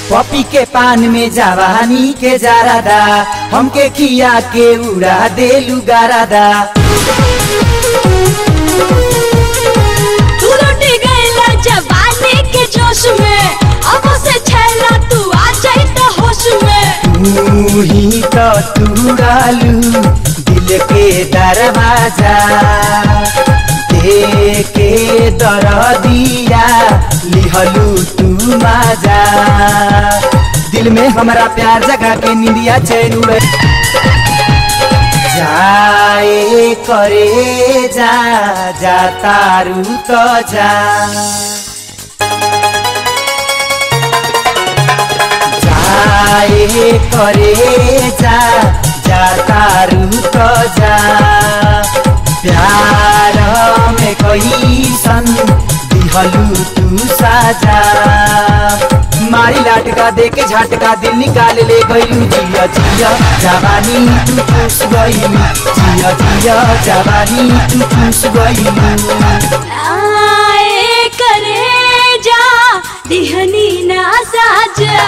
पपी के पान में जवानी के जारादा हमके खिया के उड़ा देलू गारादा। तू लुटी गईला जवानी के जोश में, अब से छैला तू आ जाई त होश में। तू ही तो तुड़ालू दिल के दरवाजा, देके दरदिया लिहलू तू मजा। दिल में हमारा प्यार जगा के निंदिया चैन उड़े। जाए करे जा जा तारू तो जा, जाए करे जा जा तारू तो जा। प्यार में कैसन दिहलू तू साजा, मारी लाटका दे के झटका दिल निकाल ले गईलू। जिया जिया जवानी तू चूस गईलू, जिया जिया जवानी तू चूस गईलू। आए करे जा दिहनी ना साजा,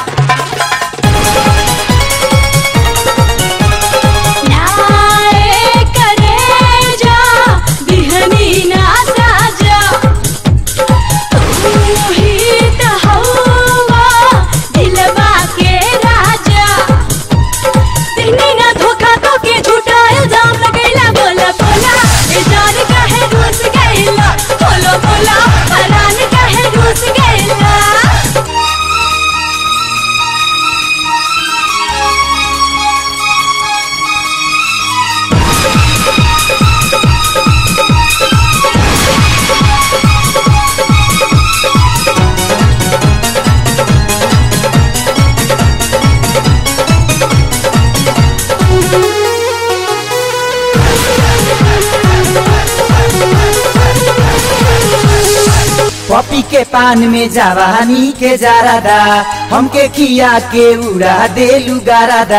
पपी के पान में जवानी के जारादा हमके खिया के उड़ा देलू गारादा।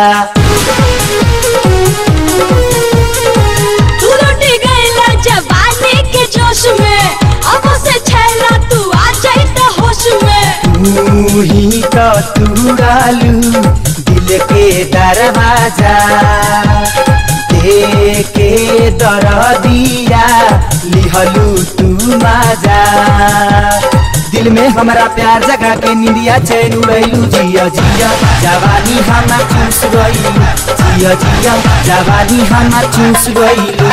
तू लुटी गईला जवानी के जोश में, अब से छैला तू आ जाई त होश में। तू ही तो तुड़ालू दिल के दरवाजा, देके दरदिया लिहलू तू मजा। दिल में हमारा प्यार जगा के निंदिया चैन उड़ैलू। जिया जिया जवानी हमार चूस गईलू, जिया जिया जवानी हमार चूस गईलू।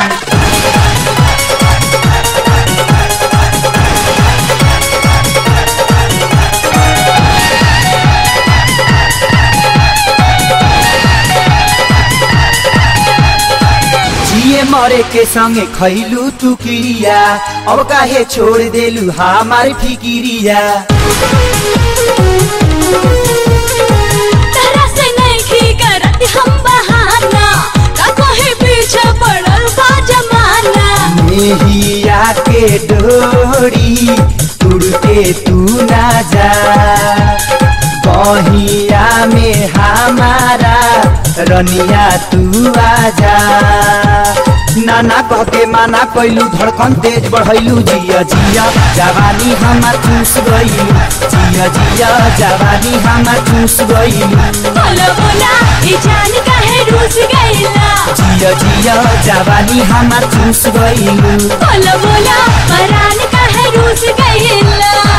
जिए मरे के संगे खैलू तू किरिया, अब काहे छोड़ देलू हमार फिकिरिया। तरह से नहीं करत हम बहाना, का कोई पीछे पड़ल बा जमाना। मेहिया के डोरी तुड़ के तू ना जा, बहिया में हमारा रनिया तू आजा। नाना कह के माना कैलू धड़कन तेज बढ़ैलू। जिया जिया जवानी हमार चूस गईलू, जिया जिया जवानी हमार चूस गईलू। बोला बोला ई जान काहे रूस गईला, जिया जिया जवानी हमार चूस गईलू। बोला बोला परान काहे रूस गईला।